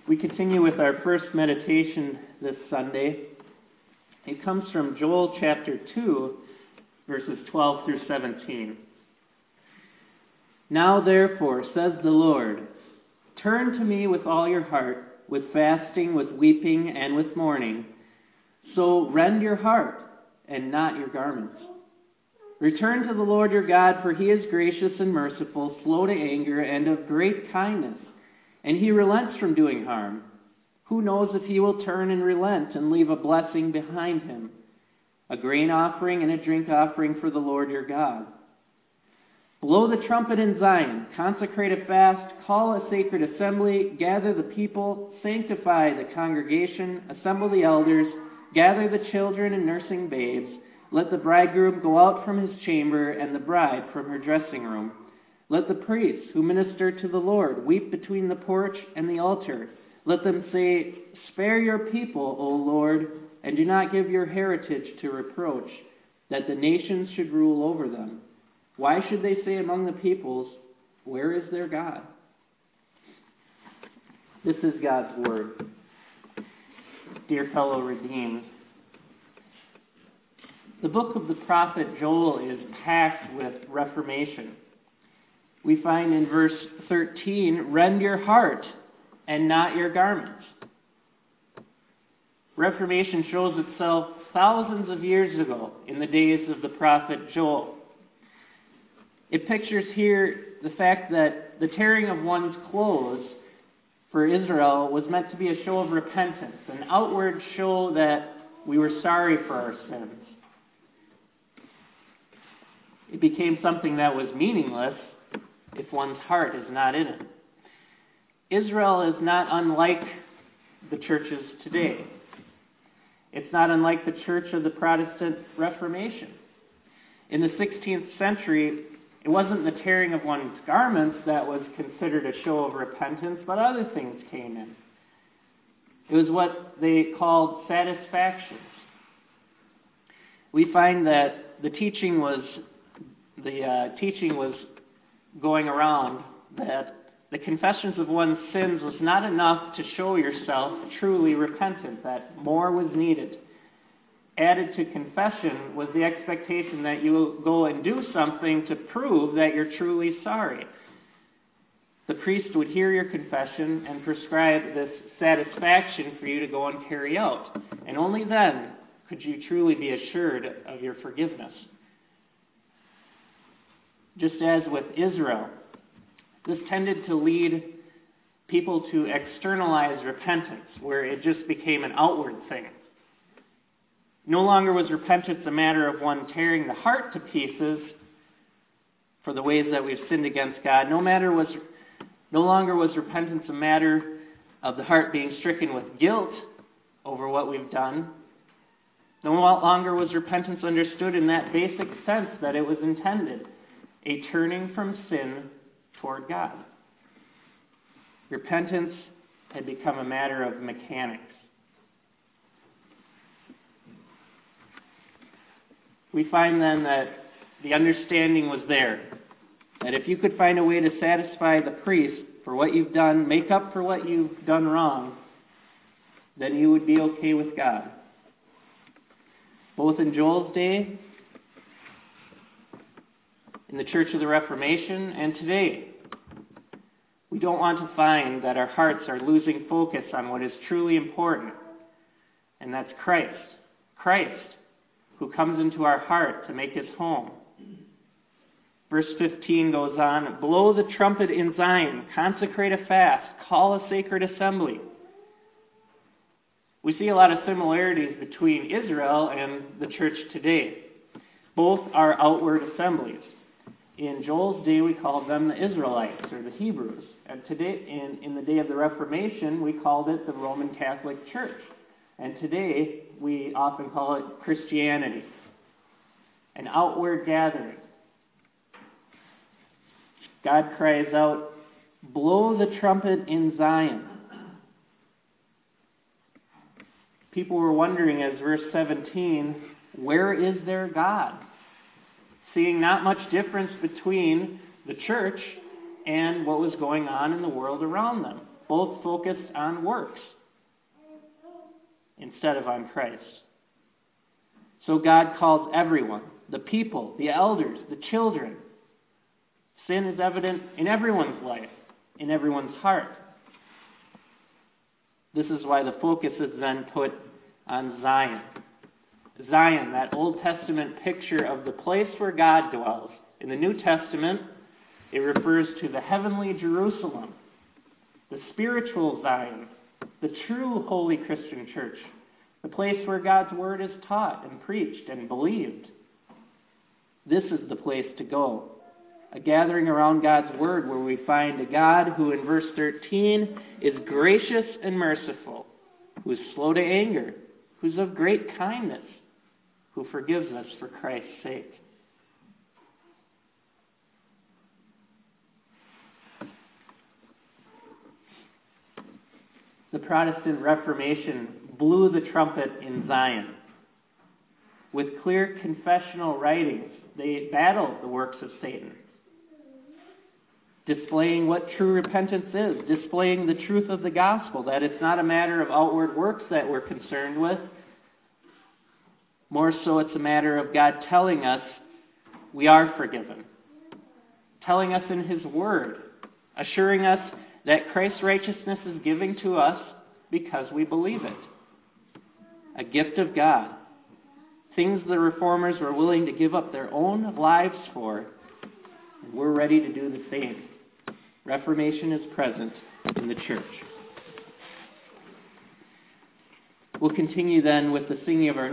We continue with our first meditation this Sunday. It comes from Joel chapter 2, verses 12 through 17. Now therefore, says the Lord, turn to me with all your heart, with fasting, with weeping, and with mourning. So rend your heart, and not your garments. Return to the Lord your God, for he is gracious and merciful, slow to anger, and of great kindness. And he relents from doing harm. Who knows if he will turn and relent and leave a blessing behind him, a grain offering and a drink offering for the Lord your God. Blow the trumpet in Zion, consecrate a fast, call a sacred assembly, gather the people, sanctify the congregation, assemble the elders, gather the children and nursing babes. Let the bridegroom go out from his chamber and the bride from her dressing room. Let the priests who minister to the Lord weep between the porch and the altar. Let them say, spare your people, O Lord, and do not give your heritage to reproach, that the nations should rule over them. Why should they say among the peoples, where is their God? This is God's word. Dear fellow redeemed, the book of the prophet Joel is packed with reformation. We find in verse 13, rend your heart and not your garments. Reformation shows itself thousands of years ago in the days of the prophet Joel. It pictures here the fact that the tearing of one's clothes for Israel was meant to be a show of repentance, an outward show that we were sorry for our sins. It became something that was meaningless if one's heart is not in it. Israel is not unlike the churches today. It's not unlike the church of the Protestant Reformation. In the 16th century, it wasn't the tearing of one's garments that was considered a show of repentance, but other things came in. It was what they called satisfactions. We find that the teaching was going around that the confessions of one's sins was not enough to show yourself truly repentant, that more was needed. Added to confession was the expectation that you will go and do something to prove that you're truly sorry. The priest would hear your confession and prescribe this satisfaction for you to go and carry out. And only then could you truly be assured of your forgiveness. Just as with Israel, this tended to lead people to externalize repentance, where it just became an outward thing. No longer was repentance a matter of one tearing the heart to pieces for the ways that we've sinned against God. No longer was repentance a matter of the heart being stricken with guilt over what we've done. No longer was repentance understood in that basic sense that it was intended, a turning from sin toward God. Repentance had become a matter of mechanics. We find then that the understanding was there, that if you could find a way to satisfy the priest for what you've done, make up for what you've done wrong, then you would be okay with God. Both in Joel's day, in the Church of the Reformation, and today, we don't want to find that our hearts are losing focus on what is truly important, and that's Christ. Christ, who comes into our heart to make his home. Verse 15 goes on, blow the trumpet in Zion, consecrate a fast, call a sacred assembly. We see a lot of similarities between Israel and the church today. Both are outward assemblies. In Joel's day, we called them the Israelites, or the Hebrews. And today, in the day of the Reformation, we called it the Roman Catholic Church. And today, we often call it Christianity. An outward gathering. God cries out, blow the trumpet in Zion. People were wondering, as verse 17, where is their God? Seeing not much difference between the church and what was going on in the world around them. both focused on works instead of on Christ. So God calls everyone, the people, the elders, the children. Sin is evident in everyone's life, in everyone's heart. This is why the focus is then put on Zion. Zion, that Old Testament picture of the place where God dwells. In the New Testament, it refers to the heavenly Jerusalem, the spiritual Zion, the true holy Christian church, the place where God's word is taught and preached and believed. This is the place to go. A gathering around God's word where we find a God who in verse 13 is gracious and merciful, who is slow to anger, who's of great kindness, who forgives us for Christ's sake. The Protestant Reformation blew the trumpet in Zion. With clear confessional writings, they battled the works of Satan, displaying what true repentance is, displaying the truth of the gospel, that it's not a matter of outward works that we're concerned with. More so, it's a matter of God telling us we are forgiven, telling us in his word, assuring us that Christ's righteousness is given to us because we believe it. A gift of God. Things the reformers were willing to give up their own lives for, and we're ready to do the same. Reformation is present in the church. We'll continue then with the singing of our